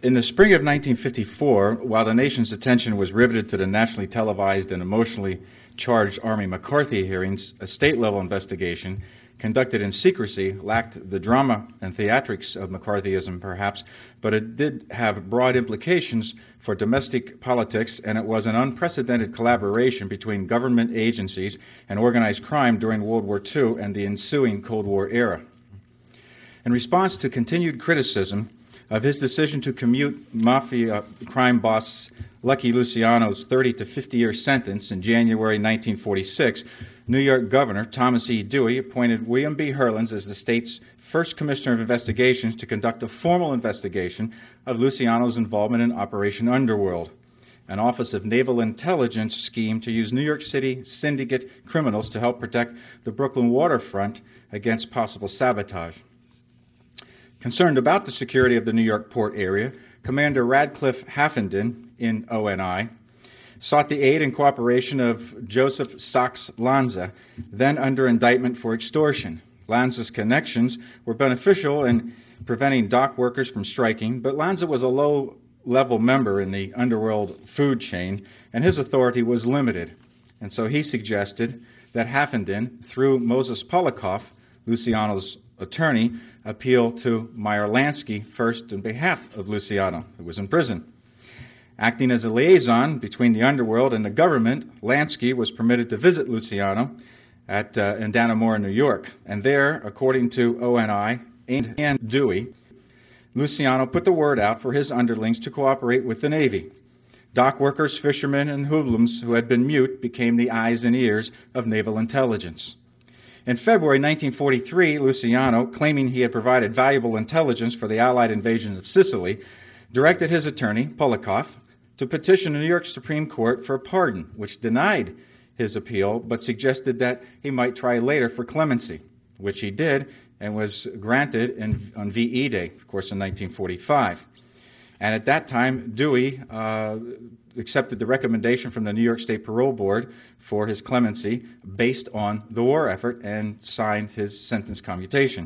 In the spring of 1954, while the nation's attention was riveted to the nationally televised and emotionally charged Army McCarthy hearings, a state-level investigation conducted in secrecy lacked the drama and theatrics of McCarthyism, perhaps, but it did have broad implications for domestic politics, and it was an unprecedented collaboration between government agencies and organized crime during World War II and the ensuing Cold War era. In response to continued criticism of his decision to commute mafia crime boss Lucky Luciano's 30 to 50-year sentence in January 1946, New York Governor Thomas E. Dewey appointed William B. Herlings as the state's first commissioner of investigations to conduct a formal investigation of Luciano's involvement in Operation Underworld, an Office of Naval Intelligence scheme to use New York City syndicate criminals to help protect the Brooklyn waterfront against possible sabotage. Concerned about the security of the New York port area, Commander Radcliffe Haffenden in ONI sought the aid and cooperation of Joseph Sachs Lanza, then under indictment for extortion. Lanza's connections were beneficial in preventing dock workers from striking, but Lanza was a low-level member in the underworld food chain, and his authority was limited. And so he suggested that Haffenden, through Moses Polikoff, Luciano's attorney, appeal to Meyer Lansky first on behalf of Luciano, who was in prison. Acting as a liaison between the underworld and the government, Lansky was permitted to visit Luciano in Dannemora, New York. And there, according to ONI and Dewey, Luciano put the word out for his underlings to cooperate with the Navy. Dock workers, fishermen, and hoodlums who had been mute became the eyes and ears of naval intelligence. In February 1943, Luciano, claiming he had provided valuable intelligence for the Allied invasion of Sicily, directed his attorney, Polikoff, to petition the New York Supreme Court for a pardon, which denied his appeal, but suggested that he might try later for clemency, which he did and was granted on VE Day, of course, in 1945. And at that time, Dewey accepted the recommendation from the New York State Parole Board for his clemency based on the war effort and signed his sentence commutation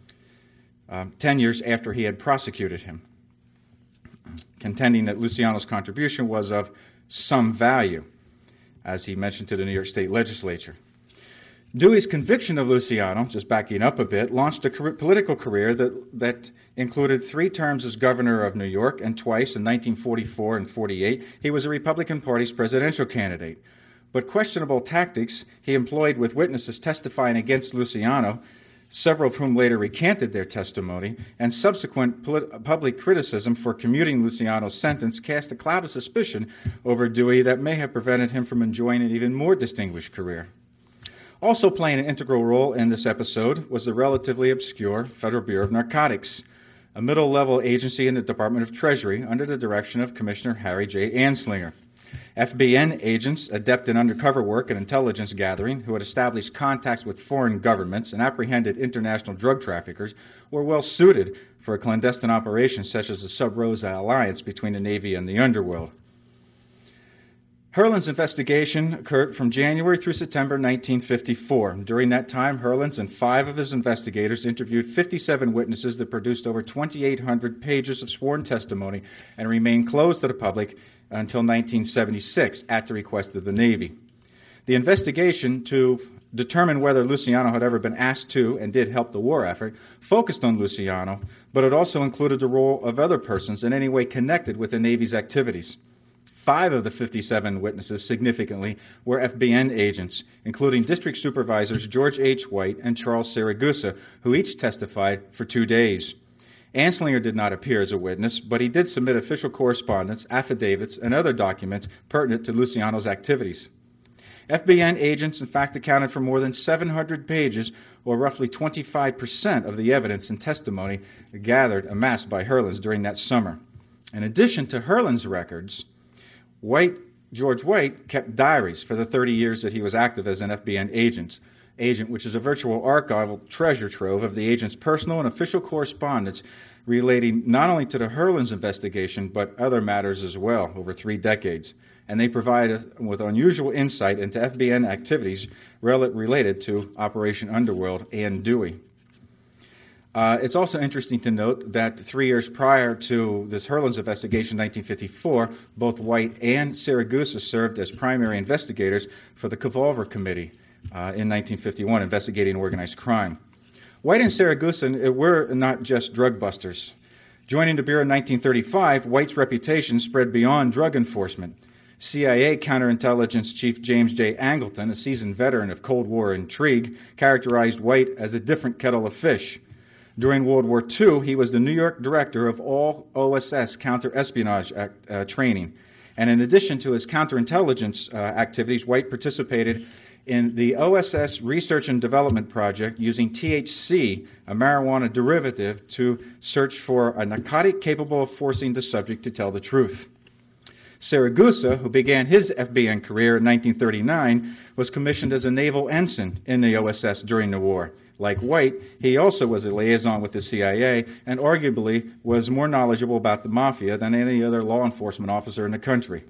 10 years after he had prosecuted him, contending that Luciano's contribution was of some value, as he mentioned to the New York State Legislature. Dewey's conviction of Luciano, just backing up a bit, launched a political career that included 3 terms as governor of New York, and twice in 1944 and 48, he was a Republican Party's presidential candidate. But questionable tactics he employed with witnesses testifying against Luciano, several of whom later recanted their testimony, and subsequent public criticism for commuting Luciano's sentence cast a cloud of suspicion over Dewey that may have prevented him from enjoying an even more distinguished career. Also playing an integral role in this episode was the relatively obscure Federal Bureau of Narcotics, a middle-level agency in the Department of Treasury under the direction of Commissioner Harry J. Anslinger. FBN agents, adept in undercover work and intelligence gathering, who had established contacts with foreign governments and apprehended international drug traffickers, were well suited for a clandestine operation such as the Sub Rosa alliance between the Navy and the underworld. Herlings' investigation occurred from January through September 1954. During that time, Herlings and 5 of his investigators interviewed 57 witnesses that produced over 2,800 pages of sworn testimony and remained closed to the public until 1976 at the request of the Navy. The investigation to determine whether Luciano had ever been asked to and did help the war effort focused on Luciano, but it also included the role of other persons in any way connected with the Navy's activities. 5 of the 57 witnesses, significantly, were FBN agents, including District Supervisors George H. White and Charles Saragusa, who each testified for 2 days. Anslinger did not appear as a witness, but he did submit official correspondence, affidavits, and other documents pertinent to Luciano's activities. FBN agents, in fact, accounted for more than 700 pages, or roughly 25% of the evidence and testimony amassed by Herlings during that summer. In addition to Herlings' records, George White kept diaries for the 30 years that he was active as an FBN agent, which is a virtual archival treasure trove of the agent's personal and official correspondence relating not only to the Herlings investigation, but other matters as well over 3 decades. And they provide us with unusual insight into FBN activities related to Operation Underworld and Dewey. It's also interesting to note that 3 years prior to this Herlins investigation in 1954, both White and Siragusa served as primary investigators for the Kefauver Committee in 1951, investigating organized crime. White and Siragusa were not just drug busters. Joining the Bureau in 1935, White's reputation spread beyond drug enforcement. CIA counterintelligence chief James J. Angleton, a seasoned veteran of Cold War intrigue, characterized White as a different kettle of fish. During World War II, he was the New York director of all OSS counterespionage training. And in addition to his counterintelligence activities, White participated in the OSS Research and Development Project using THC, a marijuana derivative, to search for a narcotic capable of forcing the subject to tell the truth. Siragusa, who began his FBN career in 1939, was commissioned as a naval ensign in the OSS during the war. Like White, he also was a liaison with the CIA and arguably was more knowledgeable about the mafia than any other law enforcement officer in the country.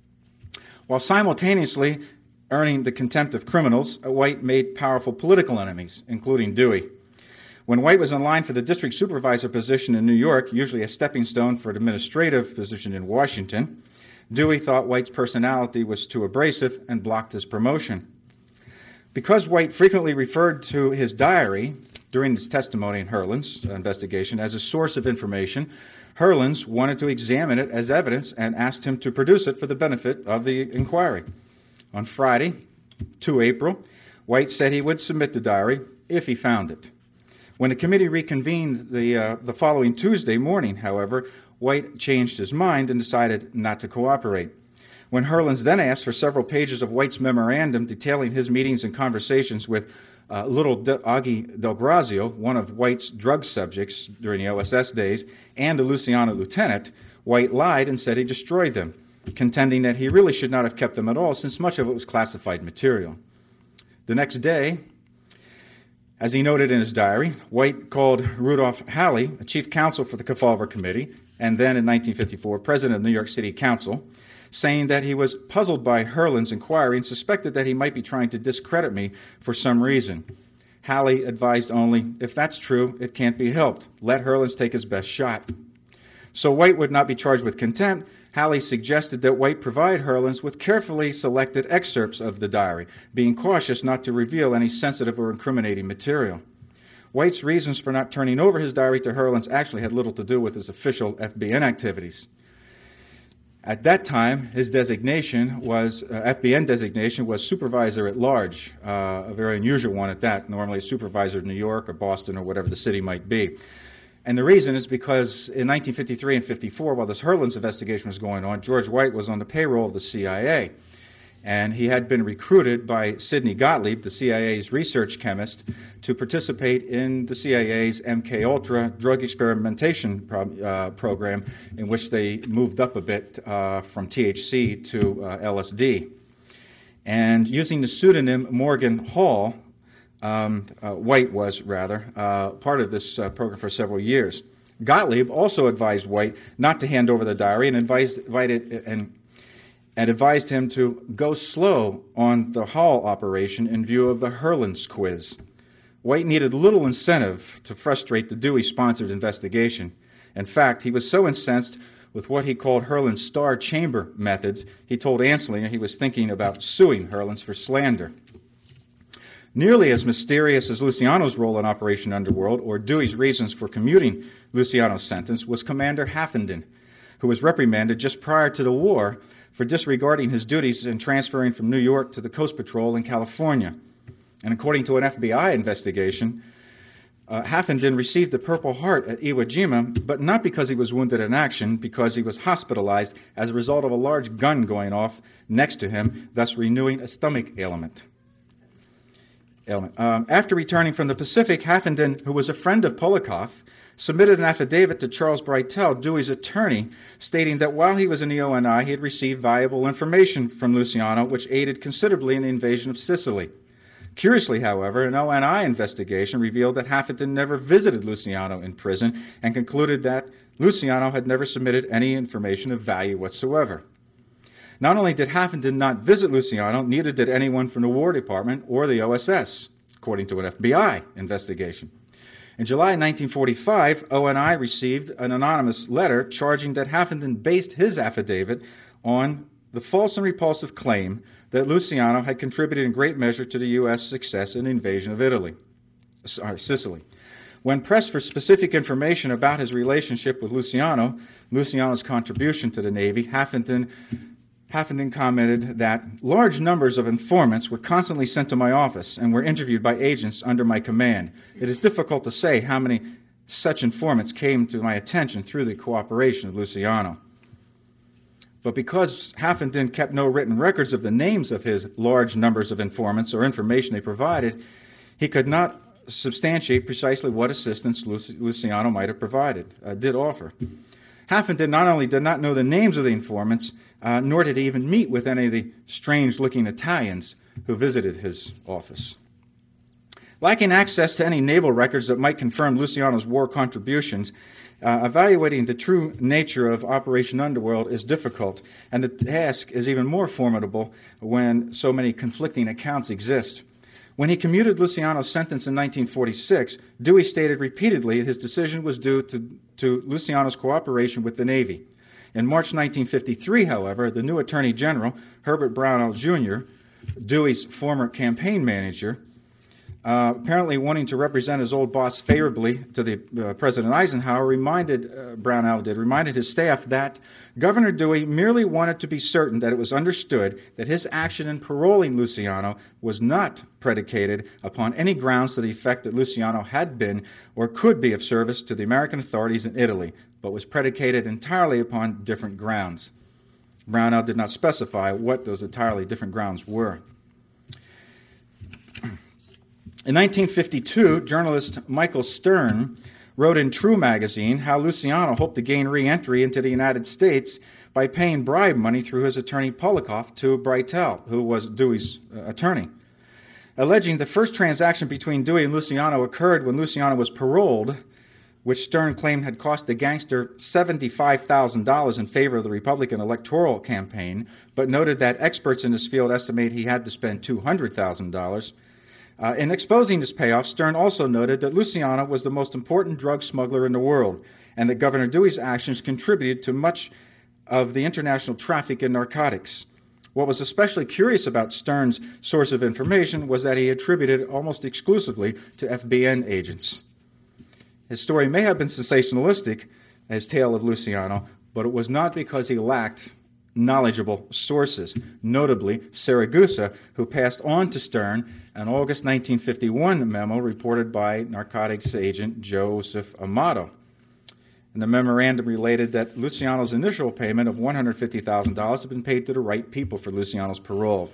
While simultaneously earning the contempt of criminals, White made powerful political enemies, including Dewey. When White was in line for the district supervisor position in New York, usually a stepping stone for an administrative position in Washington, Dewey thought White's personality was too abrasive and blocked his promotion. Because White frequently referred to his diary during his testimony in Herlins' investigation as a source of information, Herlins wanted to examine it as evidence and asked him to produce it for the benefit of the inquiry. On Friday, 2 April, White said he would submit the diary if he found it. When the committee reconvened the following Tuesday morning, however, White changed his mind and decided not to cooperate. When Herlins then asked for several pages of White's memorandum detailing his meetings and conversations with little Augie Del Grazio, one of White's drug subjects during the OSS days, and a Luciano lieutenant, White lied and said he destroyed them, contending that he really should not have kept them at all since much of it was classified material. The next day, as he noted in his diary, White called Rudolph Halley, a chief counsel for the Kefauver Committee, and then in 1954, president of New York City Council, saying that he was puzzled by Herlins' inquiry and suspected that he might be trying to discredit me for some reason. Halley advised only, if that's true, it can't be helped. Let Herlins take his best shot. So White would not be charged with contempt. Halley suggested that White provide Herlins with carefully selected excerpts of the diary, being cautious not to reveal any sensitive or incriminating material. White's reasons for not turning over his diary to Herlins actually had little to do with his official FBN activities. At that time, his designation was, FBN designation was supervisor at large, a very unusual one at that, normally a supervisor in New York or Boston or whatever the city might be. And the reason is because in 1953 and 54, while this Herlins investigation was going on, George White was on the payroll of the CIA. And he had been recruited by Sidney Gottlieb, the CIA's research chemist, to participate in the CIA's MKUltra drug experimentation program, in which they moved up a bit from THC to LSD. And using the pseudonym Morgan Hall, White was rather, part of this program for several years. Gottlieb also advised White not to hand over the diary and advised him to go slow on the Hall operation in view of the Herlins quiz. White needed little incentive to frustrate the Dewey-sponsored investigation. In fact, he was so incensed with what he called Herlins' star chamber methods, he told Anslinger he was thinking about suing Herlins for slander. Nearly as mysterious as Luciano's role in Operation Underworld, or Dewey's reasons for commuting Luciano's sentence, was Commander Haffenden, who was reprimanded just prior to the war for disregarding his duties and transferring from New York to the Coast Patrol in California. And according to an FBI investigation, Haffenden received the Purple Heart at Iwo Jima, but not because he was wounded in action, because he was hospitalized as a result of a large gun going off next to him, thus renewing a stomach ailment. After returning from the Pacific, Haffenden, who was a friend of Polikoff, submitted an affidavit to Charles Breitel, Dewey's attorney, stating that while he was in the ONI, he had received valuable information from Luciano, which aided considerably in the invasion of Sicily. Curiously, however, an ONI investigation revealed that Haffenden never visited Luciano in prison and concluded that Luciano had never submitted any information of value whatsoever. Not only did Haffenden not visit Luciano, neither did anyone from the War Department or the OSS, according to an FBI investigation. In July 1945, ONI received an anonymous letter charging that Haffenden based his affidavit on the false and repulsive claim that Luciano had contributed in great measure to the U.S. success in the invasion of Sicily. When pressed for specific information about his relationship with Luciano's contribution to the Navy, Haffenden commented that large numbers of informants were constantly sent to my office and were interviewed by agents under my command. It is difficult to say how many such informants came to my attention through the cooperation of Luciano. But because Haffenden kept no written records of the names of his large numbers of informants or information they provided, he could not substantiate precisely what assistance Luciano might have did offer. Haffenden not only did not know the names of the informants, nor did he even meet with any of the strange-looking Italians who visited his office. Lacking access to any naval records that might confirm Luciano's war contributions, evaluating the true nature of Operation Underworld is difficult, and the task is even more formidable when so many conflicting accounts exist. When he commuted Luciano's sentence in 1946, Dewey stated repeatedly his decision was due to Luciano's cooperation with the Navy. In March 1953, however, the new Attorney General, Herbert Brownell Jr., Dewey's former campaign manager, apparently wanting to represent his old boss favorably to the President Eisenhower, reminded his staff that Governor Dewey merely wanted to be certain that it was understood that his action in paroling Luciano was not predicated upon any grounds to the effect that Luciano had been or could be of service to the American authorities in Italy, but was predicated entirely upon different grounds. Brownell did not specify what those entirely different grounds were. In 1952, journalist Michael Stern wrote in True magazine how Luciano hoped to gain re-entry into the United States by paying bribe money through his attorney Polikoff to Breitel, who was Dewey's attorney. Alleging the first transaction between Dewey and Luciano occurred when Luciano was paroled, which Stern claimed had cost the gangster $75,000 in favor of the Republican electoral campaign, but noted that experts in this field estimate he had to spend $200,000. In exposing this payoff, Stern also noted that Luciano was the most important drug smuggler in the world, and that Governor Dewey's actions contributed to much of the international traffic in narcotics. What was especially curious about Stern's source of information was that he attributed it almost exclusively to FBN agents. His story may have been sensationalistic, his tale of Luciano, but it was not because he lacked knowledgeable sources, notably Saragusa, who passed on to Stern an August 1951 memo reported by narcotics agent Joseph Amato. And the memorandum related that Luciano's initial payment of $150,000 had been paid to the right people for Luciano's parole.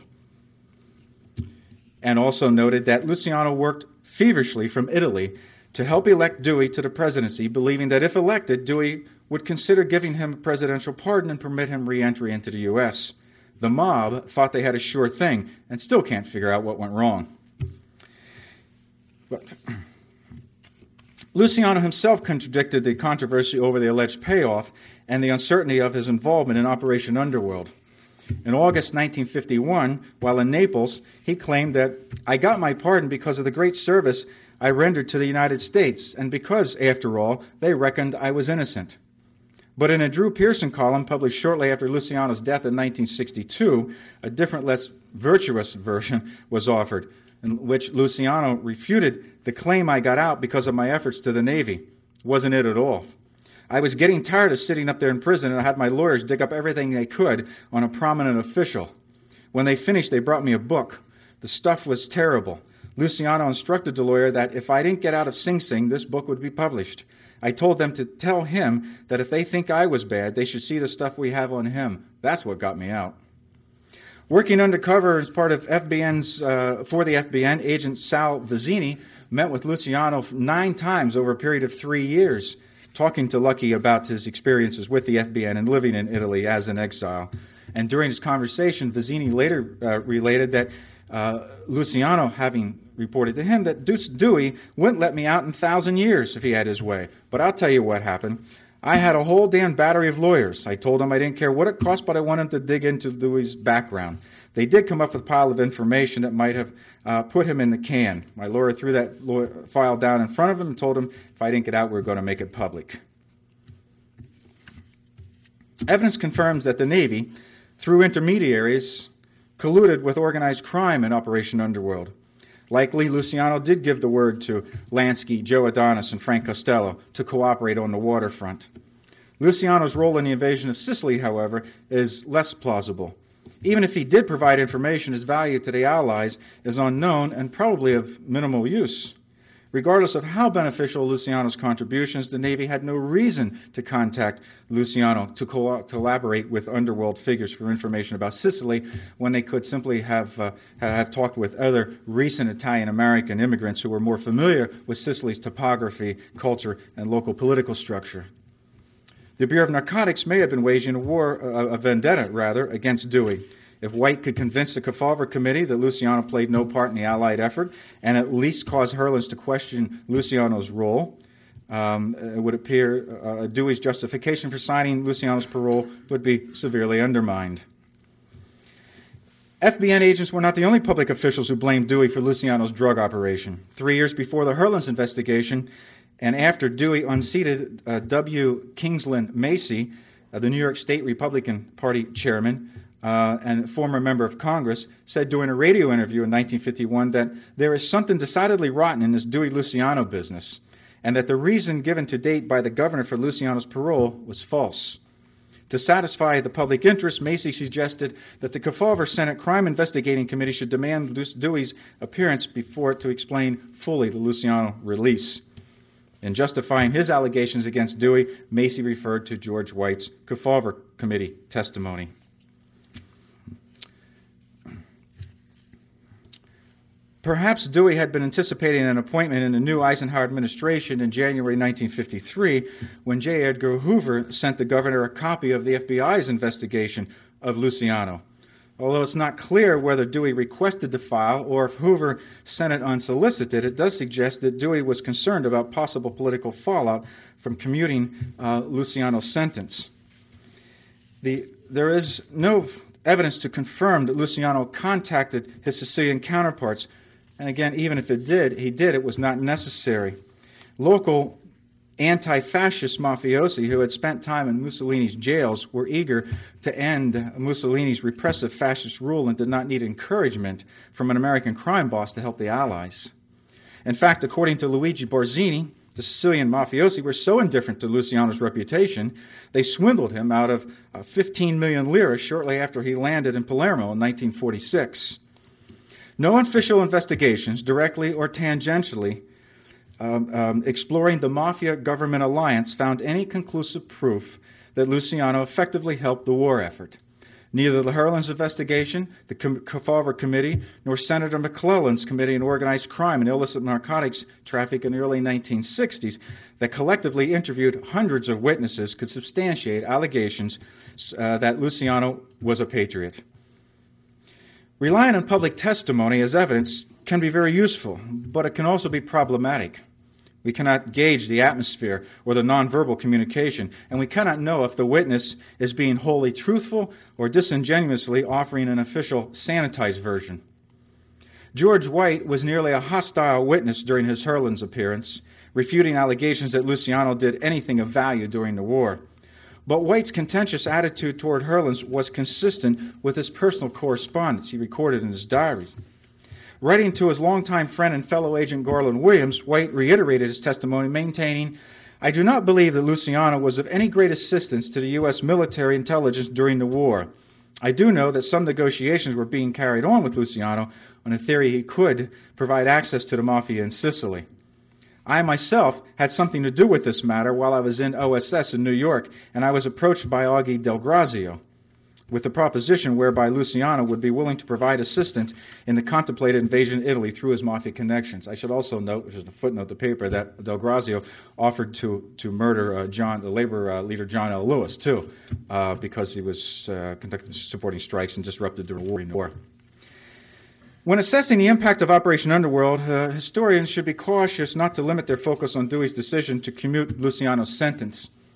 And also noted that Luciano worked feverishly from Italy to help elect Dewey to the presidency, believing that if elected, Dewey would consider giving him a presidential pardon and permit him re-entry into the U.S. The mob thought they had a sure thing and still can't figure out what went wrong. But Luciano himself contradicted the controversy over the alleged payoff and the uncertainty of his involvement in Operation Underworld. In August 1951, while in Naples, he claimed that I got my pardon because of the great service I rendered to the United States, and because, after all, they reckoned I was innocent. But in a Drew Pearson column published shortly after Luciano's death in 1962, a different, less virtuous version was offered, in which Luciano refuted the claim I got out because of my efforts to the Navy. Wasn't it at all. I was getting tired of sitting up there in prison, and I had my lawyers dig up everything they could on a prominent official. When they finished, they brought me a book. The stuff was terrible. Luciano instructed the lawyer that if I didn't get out of Sing Sing, this book would be published. I told them to tell him that if they think I was bad, they should see the stuff we have on him. That's what got me out. Working undercover as part of for the FBN, Agent Sal Vizzini met with Luciano 9 times over a period of 3 years, talking to Lucky about his experiences with the FBN and living in Italy as an exile. And during his conversation, Vizzini later related that Luciano, having reported to him that Dewey wouldn't let me out in 1,000 years if he had his way. But I'll tell you what happened. I had a whole damn battery of lawyers. I told him I didn't care what it cost, but I wanted to dig into Dewey's background. They did come up with a pile of information that might have put him in the can. My lawyer threw that file down in front of him and told him if I didn't get out, we were going to make it public. Evidence confirms that the Navy, through intermediaries, colluded with organized crime in Operation Underworld. Likely, Luciano did give the word to Lansky, Joe Adonis, and Frank Costello to cooperate on the waterfront. Luciano's role in the invasion of Sicily, however, is less plausible. Even if he did provide information, his value to the Allies is unknown and probably of minimal use. Regardless of how beneficial Luciano's contributions, the Navy had no reason to contact Luciano to collaborate with underworld figures for information about Sicily when they could simply have talked with other recent Italian-American immigrants who were more familiar with Sicily's topography, culture, and local political structure. The Bureau of Narcotics may have been waging a vendetta against Dewey. If White could convince the Kefauver Committee that Luciano played no part in the Allied effort and at least cause Herlens to question Luciano's role, it would appear Dewey's justification for signing Luciano's parole would be severely undermined. FBN agents were not the only public officials who blamed Dewey for Luciano's drug operation. 3 years before the Herlens investigation and after Dewey unseated W. Kingsland Macy, the New York State Republican Party chairman, and former member of Congress, said during a radio interview in 1951 that there is something decidedly rotten in this Dewey-Luciano business, and that the reason given to date by the governor for Luciano's parole was false. To satisfy the public interest, Macy suggested that the Kefauver Senate Crime Investigating Committee should demand Dewey's appearance before it to explain fully the Luciano release. In justifying his allegations against Dewey, Macy referred to George White's Kefauver Committee testimony. Perhaps Dewey had been anticipating an appointment in the new Eisenhower administration in January 1953 when J. Edgar Hoover sent the governor a copy of the FBI's investigation of Luciano. Although it's not clear whether Dewey requested the file or if Hoover sent it unsolicited, it does suggest that Dewey was concerned about possible political fallout from commuting Luciano's sentence. There is no evidence to confirm that Luciano contacted his Sicilian counterparts. And again, even if it was not necessary. Local anti-fascist mafiosi who had spent time in Mussolini's jails were eager to end Mussolini's repressive fascist rule and did not need encouragement from an American crime boss to help the Allies. In fact, according to Luigi Barzini, the Sicilian mafiosi were so indifferent to Luciano's reputation, they swindled him out of 15 million lira shortly after he landed in Palermo in 1946. No official investigations, directly or tangentially, exploring the mafia-government alliance found any conclusive proof that Luciano effectively helped the war effort. Neither the Herlens investigation, the Kefauver Committee, nor Senator McClellan's Committee on Organized Crime and Illicit Narcotics Traffic in the early 1960s that collectively interviewed hundreds of witnesses could substantiate allegations that Luciano was a patriot. Relying on public testimony as evidence can be very useful, but it can also be problematic. We cannot gauge the atmosphere or the nonverbal communication, and we cannot know if the witness is being wholly truthful or disingenuously offering an official sanitized version. George White was nearly a hostile witness during his Herlens appearance, refuting allegations that Luciano did anything of value during the war. But White's contentious attitude toward Herlens was consistent with his personal correspondence he recorded in his diaries. Writing to his longtime friend and fellow agent Garland Williams, White reiterated his testimony, maintaining, "I do not believe that Luciano was of any great assistance to the U.S. military intelligence during the war. I do know that some negotiations were being carried on with Luciano on the theory he could provide access to the mafia in Sicily. I myself had something to do with this matter while I was in OSS in New York, and I was approached by Augie Del Grazio with the proposition whereby Luciano would be willing to provide assistance in the contemplated invasion of Italy through his mafia connections." I should also note, which is a footnote in the paper, that Del Grazio offered to murder the labor leader John L. Lewis, too, because he was supporting strikes and disrupted the war. When assessing the impact of Operation Underworld, historians should be cautious not to limit their focus on Dewey's decision to commute Luciano's sentence.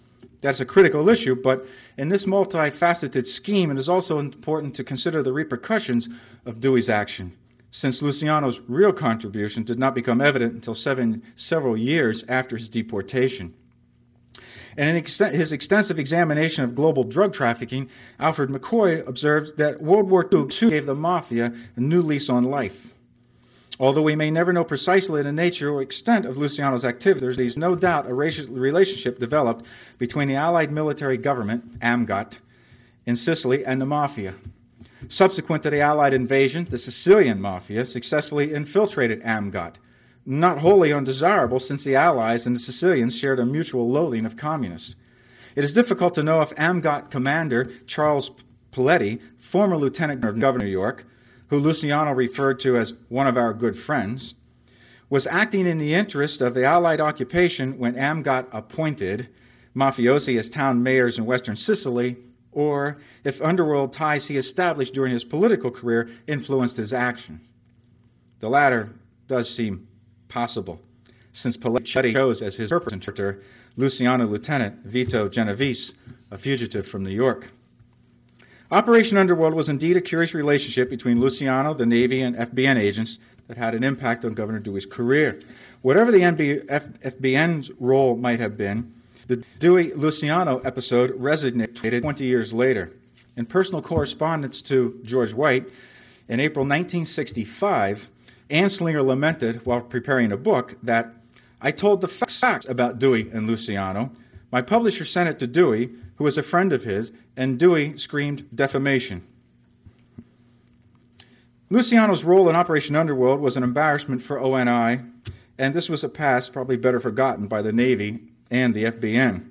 That's a critical issue, but in this multifaceted scheme, it is also important to consider the repercussions of Dewey's action, since Luciano's real contribution did not become evident until several years after his deportation. And in his extensive examination of global drug trafficking, Alfred McCoy observed that World War II gave the mafia a new lease on life. Although we may never know precisely the nature or extent of Luciano's activities, there is no doubt a relationship developed between the Allied military government, AMGOT, in Sicily and the mafia. Subsequent to the Allied invasion, the Sicilian mafia successfully infiltrated AMGOT, not wholly undesirable since the Allies and the Sicilians shared a mutual loathing of communists. It is difficult to know if AMGOT commander Charles Paletti, former lieutenant governor of New York, who Luciano referred to as one of our good friends, was acting in the interest of the Allied occupation when AMGOT appointed mafiosi as town mayors in western Sicily, or if underworld ties he established during his political career influenced his action. The latter does seem possible, since Paletti chose as his interpreter Luciano Lieutenant Vito Genovese, a fugitive from New York. Operation Underworld was indeed a curious relationship between Luciano, the Navy, and FBN agents that had an impact on Governor Dewey's career. Whatever the FBN's role might have been, the Dewey-Luciano episode resonated 20 years later. In personal correspondence to George White, in April 1965, Anslinger lamented, while preparing a book, that I told the facts about Dewey and Luciano. My publisher sent it to Dewey, who was a friend of his, and Dewey screamed defamation. Luciano's role in Operation Underworld was an embarrassment for ONI, and this was a past probably better forgotten by the Navy and the FBN.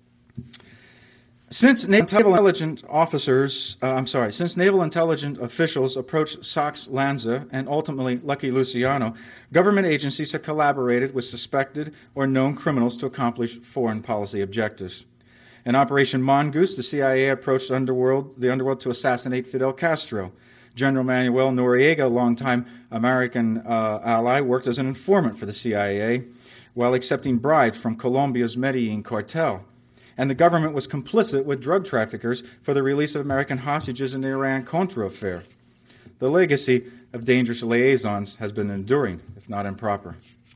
Since naval intelligence officials approached Sachs Lanza and ultimately Lucky Luciano, government agencies have collaborated with suspected or known criminals to accomplish foreign policy objectives. In Operation Mongoose, the CIA approached the underworld to assassinate Fidel Castro. General Manuel Noriega, a longtime American ally, worked as an informant for the CIA while accepting bribes from Colombia's Medellin cartel. And the government was complicit with drug traffickers for the release of American hostages in the Iran-Contra affair. The legacy of dangerous liaisons has been enduring, if not improper.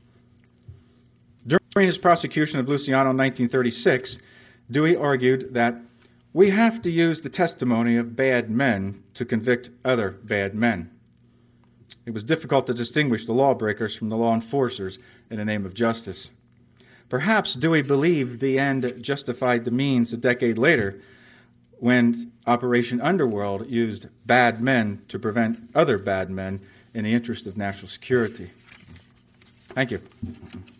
During his prosecution of Luciano in 1936, Dewey argued that we have to use the testimony of bad men to convict other bad men. It was difficult to distinguish the lawbreakers from the law enforcers in the name of justice. Perhaps Dewey believed the end justified the means a decade later when Operation Underworld used bad men to prevent other bad men in the interest of national security. Thank you.